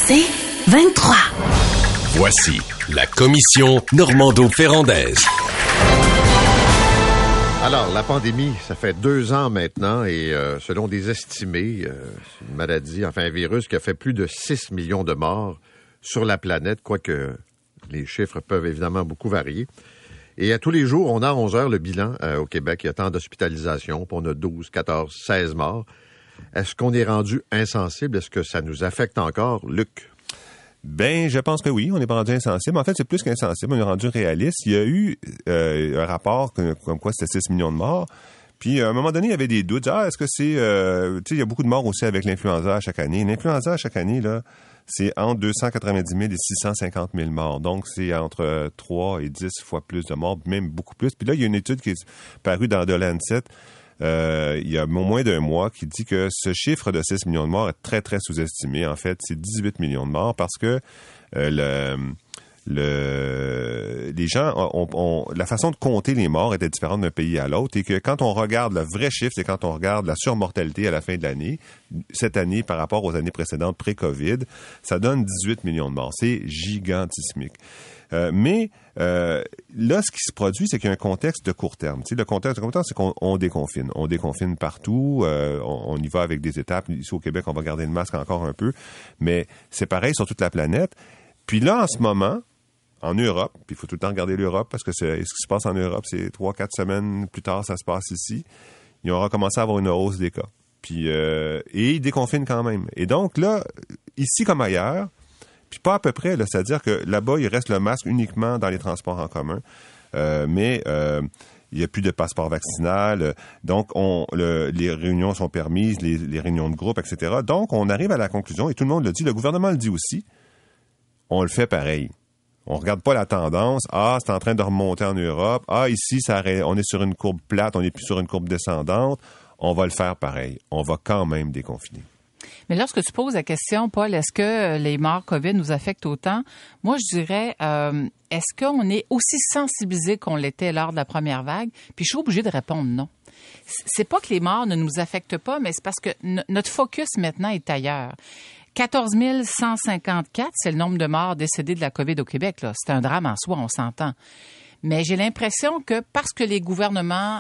C'est 23. Voici la commission Normando-Ferrandaise. Alors, la pandémie, ça fait 2 ans maintenant et selon des estimés, c'est une maladie, enfin un virus qui a fait plus de 6 millions de morts sur la planète, quoique les chiffres peuvent évidemment beaucoup varier. Et à tous les jours, on a à 11 heures le bilan au Québec. Il y a tant d'hospitalisations, puis on a 12, 14, 16 morts. Est-ce qu'on est rendu insensible? Est-ce que ça nous affecte encore, Luc? Ben, je pense que oui, on n'est pas rendu insensible. En fait, c'est plus qu'insensible, on est rendu réaliste. Il y a eu un rapport comme quoi c'était 6 millions de morts. Puis, à un moment donné, il y avait des doutes. Est-ce que c'est... tu sais, il y a beaucoup de morts aussi avec l'influenza à chaque année. L'influenza à chaque année, là, c'est entre 290 000 et 650 000 morts. Donc, c'est entre 3 et 10 fois plus de morts, même beaucoup plus. Puis là, il y a une étude qui est parue dans The Lancet il y a moins d'un mois qui dit que ce chiffre de 6 millions de morts est très, très sous-estimé. En fait, c'est 18 millions de morts parce que les gens la façon de compter les morts était différente d'un pays à l'autre et que quand on regarde le vrai chiffre, c'est quand on regarde la surmortalité à la fin de l'année, cette année par rapport aux années précédentes pré-COVID, ça donne 18 millions de morts. C'est gigantismique. Mais là, ce qui se produit, c'est qu'il y a un contexte de court terme. Tu sais, le contexte de court terme, c'est qu'on déconfine. On déconfine partout. On y va avec des étapes. Ici, au Québec, on va garder le masque encore un peu. Mais c'est pareil sur toute la planète. Puis là, en ce moment, en Europe, puis il faut tout le temps regarder l'Europe parce que ce qui se passe en Europe, c'est 3-4 semaines plus tard, ça se passe ici. Ils ont recommencé à avoir une hausse des cas. Puis, et ils déconfinent quand même. Et donc là, ici comme ailleurs, puis pas à peu près, là, c'est-à-dire que là-bas, il reste le masque uniquement dans les transports en commun. Mais il n'y a plus de passeport vaccinal. Donc, les réunions sont permises, les réunions de groupe, etc. Donc, on arrive à la conclusion, et tout le monde le dit, le gouvernement le dit aussi, on le fait pareil. On regarde pas la tendance. C'est en train de remonter en Europe. Ici, on est sur une courbe plate, on n'est plus sur une courbe descendante. On va le faire pareil. On va quand même déconfiner. Mais lorsque tu poses la question, Paul, est-ce que les morts COVID nous affectent autant? Moi, je dirais, est-ce qu'on est aussi sensibilisé qu'on l'était lors de la première vague? Puis je suis obligée de répondre non. C'est pas que les morts ne nous affectent pas, mais c'est parce que notre focus maintenant est ailleurs. 14 154, c'est le nombre de morts décédés de la COVID au Québec, là. C'est un drame en soi, on s'entend. Mais j'ai l'impression que parce que le gouvernement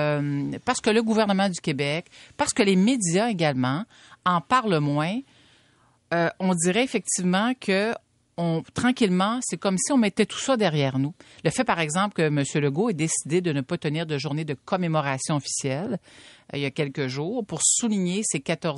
du Québec, parce que les médias également en parlent moins, on dirait effectivement que tranquillement, c'est comme si on mettait tout ça derrière nous. Le fait, par exemple, que M. Legault ait décidé de ne pas tenir de journée de commémoration officielle il y a quelques jours pour souligner ces 14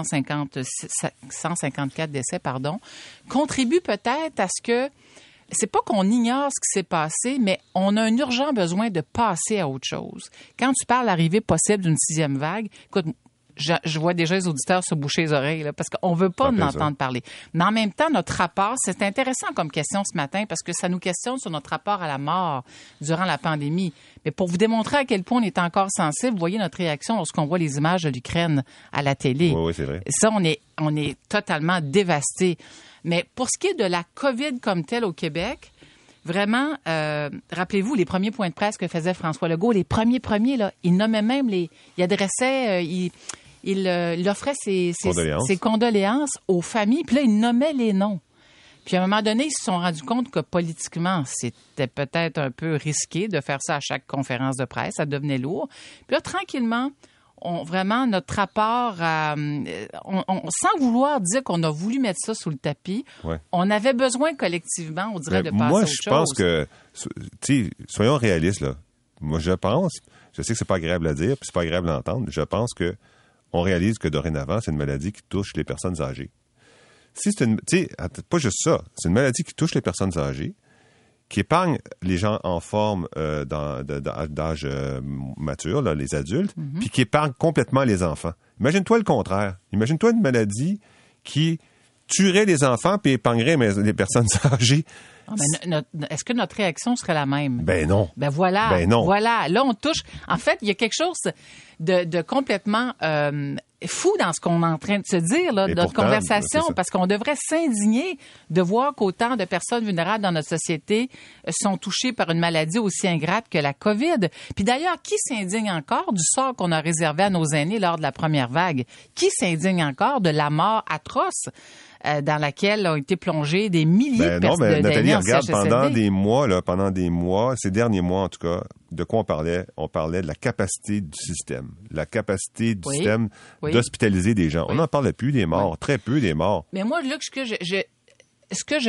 154 décès, contribue peut-être à ce que c'est pas qu'on ignore ce qui s'est passé, mais on a un urgent besoin de passer à autre chose. Quand tu parles l'arrivée possible d'une 6e vague, écoute, je vois déjà les auditeurs se boucher les oreilles là, parce qu'on veut pas en entendre parler. Mais en même temps, notre rapport, c'est intéressant comme question ce matin parce que ça nous questionne sur notre rapport à la mort durant la pandémie. Mais pour vous démontrer à quel point on est encore sensible, vous voyez notre réaction lorsqu'on voit les images de l'Ukraine à la télé. Oui, c'est vrai. Ça, on est totalement dévastés. Mais pour ce qui est de la COVID comme telle au Québec, vraiment, rappelez-vous les premiers points de presse que faisait François Legault, les premiers, là, il nommait même il adressait, il offrait ses condoléances aux familles, puis là, il nommait les noms. Puis à un moment donné, ils se sont rendus compte que politiquement, c'était peut-être un peu risqué de faire ça à chaque conférence de presse, ça devenait lourd. Puis là, tranquillement, vraiment, notre rapport sans vouloir dire qu'on a voulu mettre ça sous le tapis, on avait besoin collectivement, on dirait, de passer à autre chose. Moi, je pense que, tu sais, soyons réalistes, là. Moi, je sais que c'est pas agréable à dire, puis c'est pas agréable à entendre, je pense que on réalise que dorénavant, c'est une maladie qui touche les personnes âgées. Si c'est pas juste ça, c'est une maladie qui touche les personnes âgées, qui épargne les gens en forme d'âge mature, là, les adultes, puis qui épargne complètement les enfants. Imagine-toi le contraire. Imagine-toi une maladie qui tuerait les enfants puis épargnerait les personnes âgées. Est-ce que notre réaction serait la même? Ben non. Ben voilà. Ben non. Voilà. Là, on touche. En fait, il y a quelque chose de complètement fou dans ce qu'on est en train de se dire, là, Et notre pourtant, conversation, c'est ça. parce qu'on devrait s'indigner de voir qu'autant de personnes vulnérables dans notre société sont touchées par une maladie aussi ingrate que la COVID. Puis d'ailleurs, qui s'indigne encore du sort qu'on a réservé à nos aînés lors de la première vague? Qui s'indigne encore de la mort atroce dans laquelle ont été plongés des milliers de personnes? Ben non, mais Nathalie, regarde, CHSLD. pendant des mois, ces derniers mois en tout cas, de quoi on parlait? On parlait de la capacité du système. La capacité du système d'hospitaliser des gens. On n'en parlait plus des morts, très peu des morts. Mais moi, là, ce que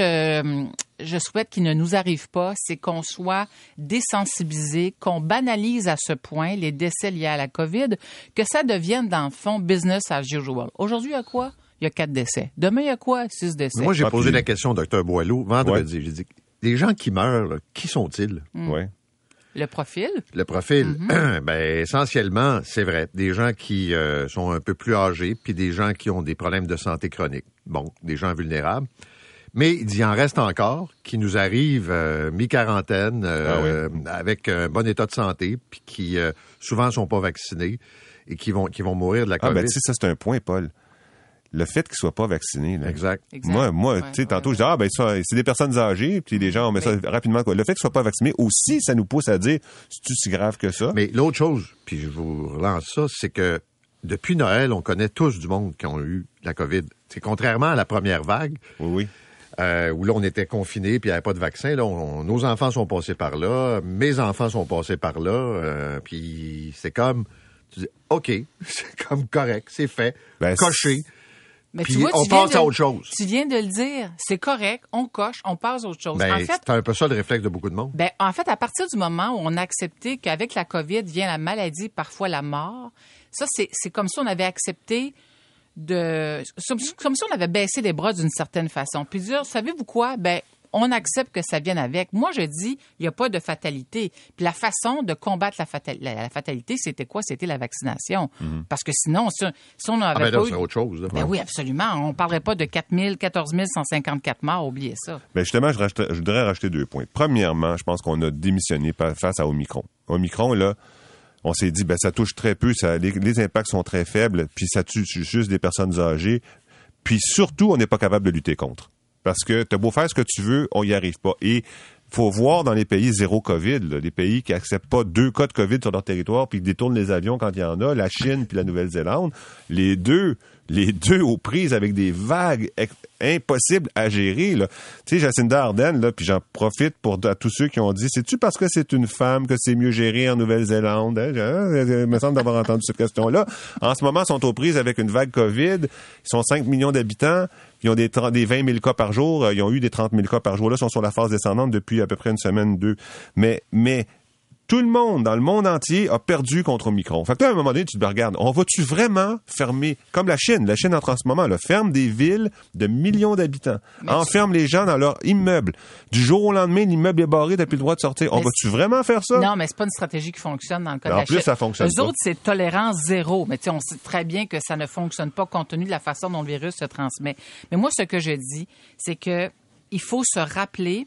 je souhaite qu'il ne nous arrive pas, c'est qu'on soit désensibilisé, qu'on banalise à ce point les décès liés à la COVID, que ça devienne, dans le fond, business as usual. Aujourd'hui, il y a quoi? Il y a 4 décès. Demain, il y a quoi? 6 décès. Moi, j'ai posé la question au Dr Boileau vendredi. J'ai dit, les gens qui meurent, là, qui sont-ils? Ouais. Le profil? Le profil, ben essentiellement, c'est vrai, des gens qui sont un peu plus âgés, puis des gens qui ont des problèmes de santé chronique. Bon, des gens vulnérables. Mais il en reste encore qui nous arrivent mi-quarantaine, avec un bon état de santé, puis qui souvent sont pas vaccinés et qui vont mourir de la COVID. Ah ben tu sais, ça c'est un point, Paul. Le fait qu'ils soient pas vaccinés. Là. Exact. Moi, tu sais, tantôt, je dis, c'est des personnes âgées, puis les gens, on met ça rapidement. Quoi. Le fait qu'ils soient pas vaccinés aussi, ça nous pousse à dire, c'est-tu si grave que ça? Mais l'autre chose, puis je vous relance ça, c'est que depuis Noël, on connaît tous du monde qui ont eu la COVID. C'est contrairement à la première vague. Oui. Où là, on était confinés, puis il n'y avait pas de vaccin. Là, nos enfants sont passés par là, mes enfants sont passés par là, puis c'est comme, tu dis, OK, c'est comme correct, c'est fait, coché. Mais puis tu vois, on passe à autre chose. Tu viens de le dire, c'est correct, on coche, on passe à autre chose. Ben, en fait, c'est un peu ça le réflexe de beaucoup de monde. Ben, en fait, à partir du moment où on a accepté qu'avec la COVID vient la maladie, parfois la mort, ça, c'est comme si on avait accepté comme si on avait baissé les bras d'une certaine façon. Puis dire, savez-vous quoi? Ben, on accepte que ça vienne avec. Moi, je dis, il n'y a pas de fatalité. Puis la façon de combattre la fatalité, c'était quoi? C'était la vaccination. Parce que sinon, si on avait pas eu... c'est autre chose. Là. Ben oui, absolument. On ne parlerait pas de 14 154 morts. Oubliez ça. Ben justement, je voudrais rajouter 2 points. Premièrement, je pense qu'on a démissionné face à Omicron. Omicron, là, on s'est dit, ben ça touche très peu, les impacts sont très faibles, puis ça tue juste des personnes âgées. Puis surtout, on n'est pas capable de lutter contre. Parce que t'as beau faire ce que tu veux, on y arrive pas. Et faut voir dans les pays zéro COVID, là, les pays qui acceptent pas 2 cas de COVID sur leur territoire puis qui détournent les avions quand il y en a, la Chine puis la Nouvelle-Zélande, les deux aux prises avec des vagues impossibles à gérer. Là. Tu sais, Jacinda Ardern, là, puis j'en profite à tous ceux qui ont dit, c'est-tu parce que c'est une femme que c'est mieux géré en Nouvelle-Zélande? Hein? Il me semble d'avoir entendu cette question-là. En ce moment, ils sont aux prises avec une vague COVID. Ils sont 5 millions d'habitants. Ils ont des 20 000 cas par jour. Ils ont eu des 30 000 cas par jour. Là, ils sont sur la phase descendante depuis à peu près une semaine, 2. Mais tout le monde, dans le monde entier, a perdu contre Omicron. Fait que là, à un moment donné, tu te regardes, on va-tu vraiment fermer, comme la Chine en ce moment, là, ferme des villes de millions d'habitants, enferme les gens dans leur immeuble. Du jour au lendemain, l'immeuble est barré, t'as plus le droit de sortir. On va-tu vraiment faire ça? Non, mais c'est pas une stratégie qui fonctionne dans le cas de la Chine. En plus, ça fonctionne pas. Eux autres, c'est tolérance zéro. Mais tu sais, on sait très bien que ça ne fonctionne pas compte tenu de la façon dont le virus se transmet. Mais moi, ce que je dis, c'est que il faut se rappeler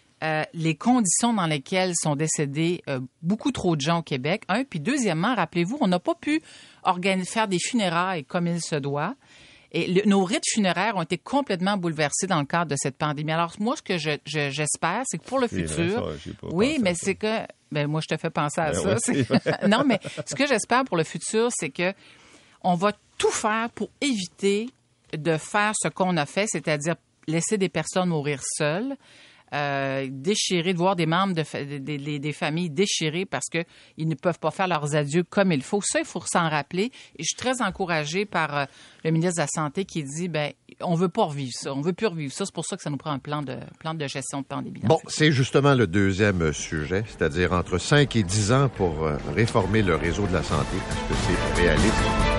les conditions dans lesquelles sont décédés beaucoup trop de gens au Québec. Puis deuxièmement, rappelez-vous, on n'a pas pu faire des funérailles comme il se doit. Et nos rites funéraires ont été complètement bouleversés dans le cadre de cette pandémie. Alors, moi, ce que j'espère, c'est que pour le futur... Oui, mais c'est que... Ben, moi, je te fais penser à ça. Non, mais ce que j'espère pour le futur, c'est que on va tout faire pour éviter de faire ce qu'on a fait, c'est-à-dire laisser des personnes mourir seules, déchirés, de voir des membres des familles déchirés parce qu'ils ne peuvent pas faire leurs adieux comme il faut. Ça, il faut s'en rappeler. Et je suis très encouragée par le ministre de la Santé qui dit, ben, on veut pas revivre ça. On veut plus revivre ça. C'est pour ça que ça nous prend un plan de gestion de pandémie. Bon, c'est justement le deuxième sujet, c'est-à-dire entre 5 et 10 ans pour réformer le réseau de la santé. Est-ce que c'est réaliste?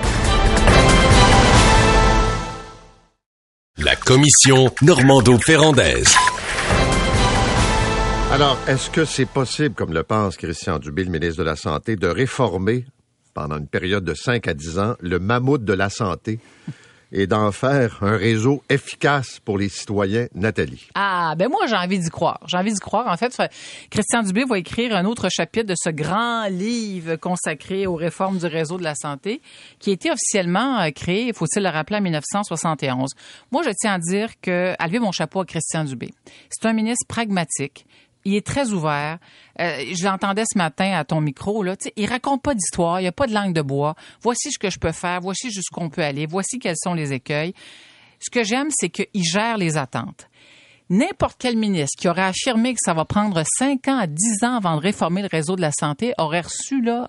La commission Normando-Ferrandaise. Alors, est-ce que c'est possible, comme le pense Christian Dubé, le ministre de la Santé, de réformer, pendant une période de 5 à 10 ans, le mammouth de la santé, et d'en faire un réseau efficace pour les citoyens. Nathalie. Ah, ben moi, j'ai envie d'y croire. En fait, Christian Dubé va écrire un autre chapitre de ce grand livre consacré aux réformes du réseau de la santé qui a été officiellement créé, faut-il le rappeler, en 1971. Moi, je tiens à dire à lever mon chapeau à Christian Dubé. C'est un ministre pragmatique. Il est très ouvert. Je l'entendais ce matin à ton micro, là. Tu sais, il raconte pas d'histoire, il n'y a pas de langue de bois. Voici ce que je peux faire, voici jusqu'où on peut aller, voici quels sont les écueils. Ce que j'aime, c'est qu'il gère les attentes. N'importe quel ministre qui aurait affirmé que ça va prendre 5 ans à 10 ans avant de réformer le réseau de la santé aurait reçu là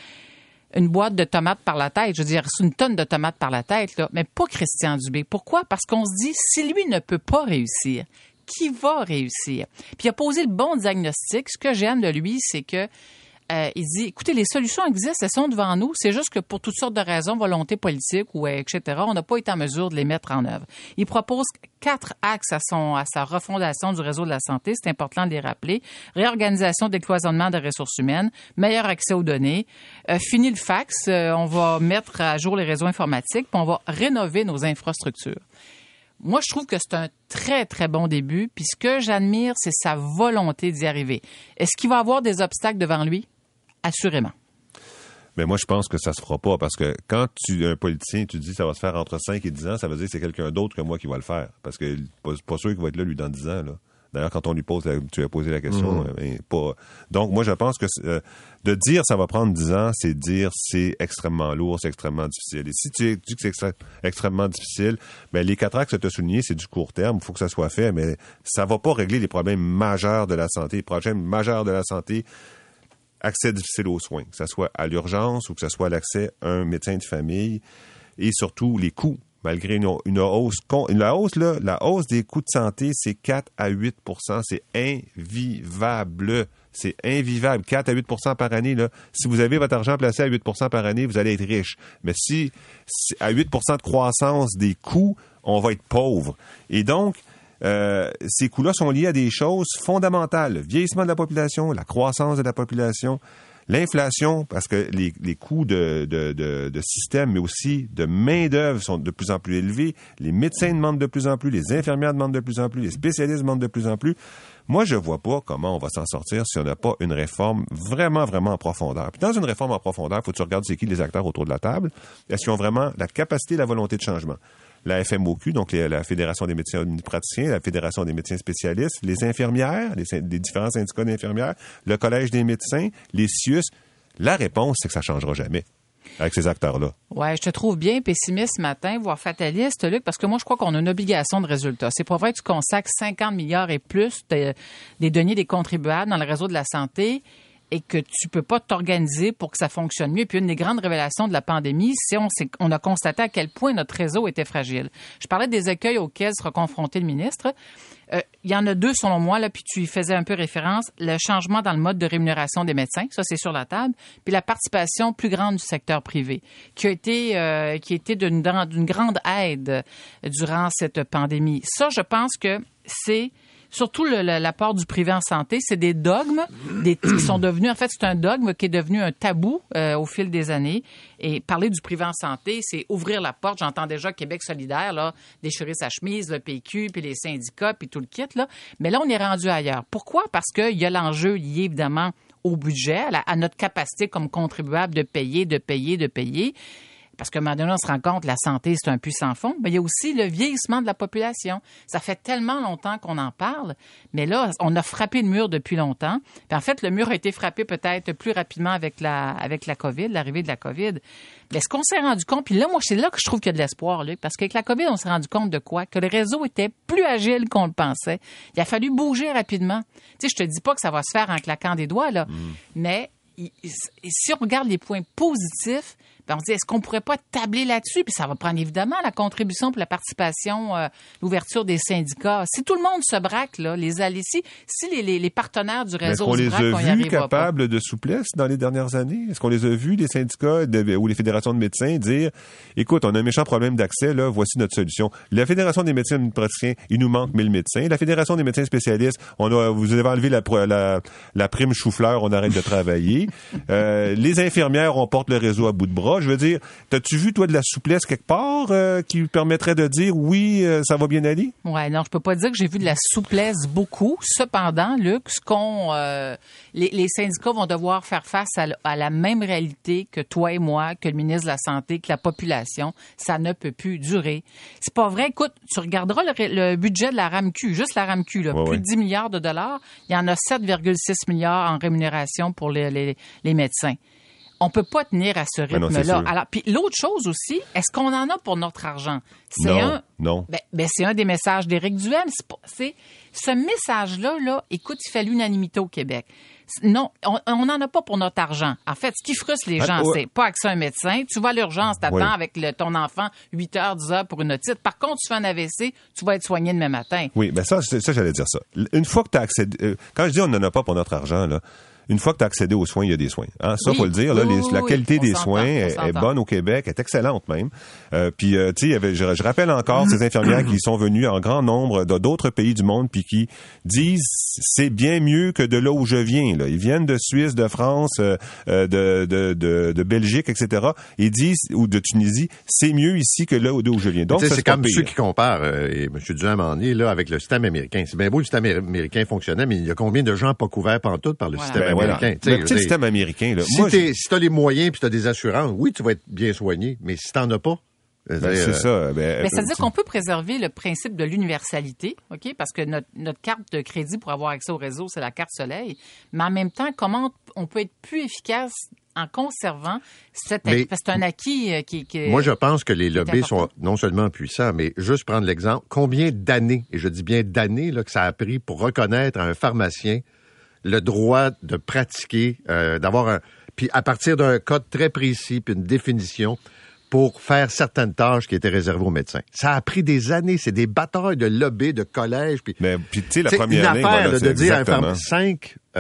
une boîte de tomates par la tête. Je veux dire, une tonne de tomates par la tête, là. Mais pas Christian Dubé. Pourquoi? Parce qu'on se dit, si lui ne peut pas réussir, qui va réussir? Puis il a posé le bon diagnostic. Ce que j'aime de lui, c'est que il dit, écoutez, les solutions existent, elles sont devant nous. C'est juste que pour toutes sortes de raisons, volonté politique ou etc., on n'a pas été en mesure de les mettre en œuvre. Il propose 4 axes à sa refondation du réseau de la santé. C'est important de les rappeler. Réorganisation, décloisonnement des ressources humaines, meilleur accès aux données, fini le fax, on va mettre à jour les réseaux informatiques, puis on va rénover nos infrastructures. Moi, je trouve que c'est un très, très bon début. Puis ce que j'admire, c'est sa volonté d'y arriver. Est-ce qu'il va avoir des obstacles devant lui? Assurément. Mais moi, je pense que ça se fera pas parce que quand tu es un politicien, tu dis que ça va se faire entre 5 et 10 ans, ça veut dire que c'est quelqu'un d'autre que moi qui va le faire. Parce que pas sûr qu'il va être là, lui, dans 10 ans, là. D'ailleurs, quand on lui tu as posé la question, pas. Donc, moi, je pense que de dire ça va prendre 10 ans, c'est dire c'est extrêmement lourd, c'est extrêmement difficile. Et si tu dis que c'est extrêmement difficile, ben les 4 axes que tu as soulignés, c'est du court terme, il faut que ça soit fait, mais ça va pas régler les problèmes majeurs de la santé. Les problèmes majeurs de la santé, accès difficile aux soins, que ce soit à l'urgence ou que ce soit l'accès à un médecin de famille, et surtout les coûts. Malgré une hausse, la hausse des coûts de santé, c'est 4 à 8 %. C'est invivable. C'est invivable. 4 à 8 % par année, là. Si vous avez votre argent placé à 8 % par année, vous allez être riche. Mais si à 8 % de croissance des coûts, on va être pauvre. Et donc, ces coûts-là sont liés à des choses fondamentales. Le vieillissement de la population, la croissance de la population, l'inflation, parce que les coûts de système, mais aussi de main-d'œuvre sont de plus en plus élevés. Les médecins demandent de plus en plus, les infirmières demandent de plus en plus, les spécialistes demandent de plus en plus. Moi, je vois pas comment on va s'en sortir si on n'a pas une réforme vraiment, vraiment en profondeur. Puis dans une réforme en profondeur, il faut que tu regardes c'est qui les acteurs autour de la table. Est-ce qu'ils ont vraiment la capacité et la volonté de changement? La FMOQ, donc la Fédération des médecins praticiens, la Fédération des médecins spécialistes, les infirmières, les différents syndicats d'infirmières, le Collège des médecins, les CIUS. La réponse, c'est que ça ne changera jamais avec ces acteurs-là. Oui, je te trouve bien pessimiste ce matin, voire fataliste, Luc, parce que moi, je crois qu'on a une obligation de résultat. C'est pas vrai que tu consacres 50 milliards et plus des deniers des contribuables dans le réseau de la santé et que tu peux pas t'organiser pour que ça fonctionne mieux. Puis une des grandes révélations de la pandémie, c'est on a constaté à quel point notre réseau était fragile. Je parlais des écueils auxquels sera confronté le ministre. Il y en a 2, selon moi, là, puis tu y faisais un peu référence. Le changement dans le mode de rémunération des médecins, ça, c'est sur la table. Puis la participation plus grande du secteur privé, qui a été d'une grande aide durant cette pandémie. Ça, je pense que c'est surtout l'apport du privé en santé, c'est des dogmes qui sont devenus, en fait, c'est un dogme qui est devenu un tabou au fil des années. Et parler du privé en santé, c'est ouvrir la porte. J'entends déjà Québec solidaire, là, déchirer sa chemise, le PQ, puis les syndicats, puis tout le kit, là. Mais là, on est rendu ailleurs. Pourquoi? Parce qu'il y a l'enjeu lié, évidemment, au budget, à notre capacité comme contribuable de payer. Parce qu'à un moment donné, on se rend compte que la santé, c'est un puissant fond. Mais il y a aussi le vieillissement de la population. Ça fait tellement longtemps qu'on en parle, mais là, on a frappé le mur depuis longtemps. Puis en fait, le mur a été frappé peut-être plus rapidement avec la COVID, l'arrivée de la COVID. Mais est-ce qu'on s'est rendu compte? Puis là, moi, c'est là que je trouve qu'il y a de l'espoir, Luc, parce qu'avec la COVID, on s'est rendu compte de quoi? Que le réseau était plus agile qu'on le pensait. Il a fallu bouger rapidement. Tu sais, je te dis pas que ça va se faire en claquant des doigts, là, mais si on regarde les points positifs, ben on se dit, est-ce qu'on pourrait pas tabler là-dessus? Puis ça va prendre évidemment la contribution pour la participation, l'ouverture des syndicats. Si tout le monde se braque, là, si les partenaires du réseau se braquent, on y arrivera pas. Est-ce qu'on les a vus capables de souplesse dans les dernières années? Est-ce qu'on les a vus, les syndicats ou les fédérations de médecins, dire, écoute, on a un méchant problème d'accès, là, voici notre solution. La Fédération des médecins praticiens, il nous manque 1000 médecins. La Fédération des médecins spécialistes, vous avez enlevé la prime chou-fleur, on arrête de travailler. Les infirmières, on porte le réseau à bout de bras. Je veux dire, t'as-tu vu, toi, de la souplesse quelque part qui permettrait de dire oui, ça va bien aller? Ouais, non, je peux pas dire que j'ai vu de la souplesse beaucoup. Cependant, Luc, les syndicats vont devoir faire face à la même réalité que toi et moi, que le ministre de la Santé, que la population. Ça ne peut plus durer. C'est pas vrai. Écoute, tu regarderas le budget de la RAMQ, juste la RAMQ, là, plus de 10 milliards de dollars. Il y en a 7,6 milliards en rémunération pour les médecins. On peut pas tenir à ce rythme-là. Alors, puis l'autre chose aussi, est-ce qu'on en a pour notre argent? Non. Ben, c'est un des messages d'Éric Duhem. Ce message-là, écoute, il fait l'unanimité au Québec. Non, on n'en a pas pour notre argent. En fait, ce qui frustre les gens, c'est pas accès à un médecin. Tu vas à l'urgence, t'attends avec ton enfant 8 heures, 10 heures pour une otite. Par contre, tu fais un AVC, tu vas être soigné demain matin. Oui, ben ça j'allais dire ça. Une fois que tu as accédé... quand je dis on n'en a pas pour notre argent, là, une fois que tu as accédé aux soins, il y a des soins. Hein? Ça, faut le dire. Là, la qualité des soins est bonne au Québec, est excellente même. Puis, tu sais, je rappelle encore ces infirmières qui sont venues en grand nombre d'autres pays du monde, puis qui disent c'est bien mieux que de là où je viens. Là. Ils viennent de Suisse, de France, de Belgique, etc. Ils disent, ou de Tunisie, c'est mieux ici que là où je viens. Donc, c'est comme ceux qui comparent, et M. Duhem en est, là, avec le système américain. C'est bien beau, le système américain fonctionnait, mais il y a combien de gens pas couverts pantoute par le système américain? Le petit système américain, là. Si t'as les moyens puis t'as des assurances, oui, tu vas être bien soigné, mais si t'en as pas, c'est ça. Mais ça veut dire qu'on peut préserver le principe de l'universalité, OK? Parce que notre carte de crédit pour avoir accès au réseau, c'est la carte Soleil. Mais en même temps, comment on peut être plus efficace en conservant parce que c'est un acquis qui moi, je pense que les lobbies sont non seulement puissants, mais juste prendre l'exemple, combien d'années, et je dis bien d'années, là, que ça a pris pour reconnaître à un pharmacien le droit de pratiquer, puis à partir d'un code très précis, puis une définition, pour faire certaines tâches qui étaient réservées aux médecins. Ça a pris des années, c'est des batailles de lobby, de collèges, puis tu sais, la première année, une affaire voilà, de dire à un exactement.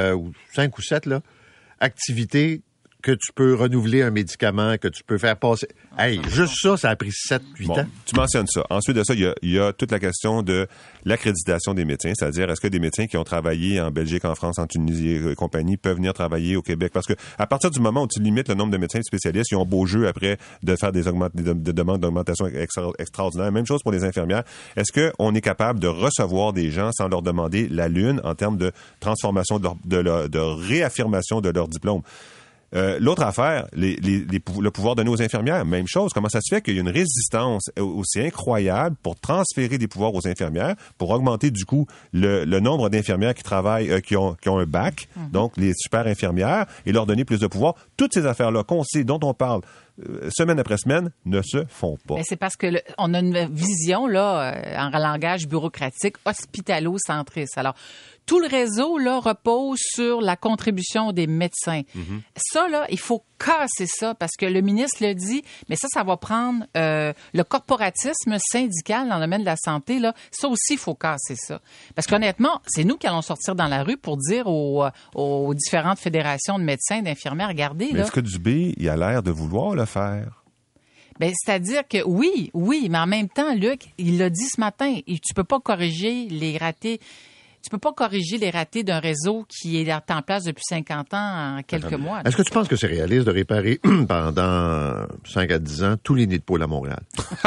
5 ou 7 là, activités que tu peux renouveler un médicament, que tu peux faire passer. Hey, juste ça a pris 7-8 ans. Tu mentionnes ça. Ensuite de ça, il y a toute la question de l'accréditation des médecins, c'est-à-dire est-ce que des médecins qui ont travaillé en Belgique, en France, en Tunisie et compagnie peuvent venir travailler au Québec? Parce que à partir du moment où tu limites le nombre de médecins spécialistes, ils ont beau jeu après de faire des demandes d'augmentation extraordinaires. Même chose pour les infirmières. Est-ce qu'on est capable de recevoir des gens sans leur demander la lune en termes de transformation, de réaffirmation de leur diplôme? L'autre affaire, le pouvoir donné aux infirmières, même chose. Comment ça se fait qu'il y a une résistance aussi incroyable pour transférer des pouvoirs aux infirmières, pour augmenter du coup le nombre d'infirmières qui travaillent, qui ont un bac, donc les super infirmières, et leur donner plus de pouvoir. Toutes ces affaires-là qu'on sait, dont on parle semaine après semaine, ne se font pas. Mais c'est parce que on a une vision là en langage bureaucratique hospitalo-centriste. Alors tout le réseau là repose sur la contribution des médecins. Ça là, il faut casser ça parce que le ministre le dit, mais ça va prendre le corporatisme syndical dans le domaine de la santé là. Ça aussi, il faut casser ça. Parce qu'honnêtement, c'est nous qui allons sortir dans la rue pour dire aux différentes fédérations de médecins, d'infirmières, regardez là. Mais est-ce que Dubé, il a l'air de vouloir le faire? Ben, c'est-à-dire que oui, mais en même temps, Luc, il l'a dit ce matin, tu peux pas corriger les ratés. Tu peux pas corriger les ratés d'un réseau qui est en place depuis 50 ans en quelques mois. Est-ce que tu penses que c'est réaliste de réparer pendant 5 à 10 ans tous les nids de poules à Montréal?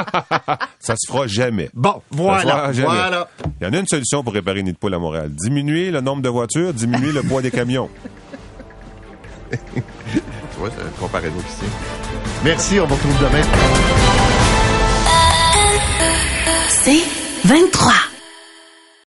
Ça se fera jamais. Bon, voilà. Il y en a une solution pour réparer les nids de poules à Montréal. Diminuer le nombre de voitures, diminuer le poids des camions. Tu vois, c'est comparé à nous ici. Merci, on vous retrouve demain. C'est 23.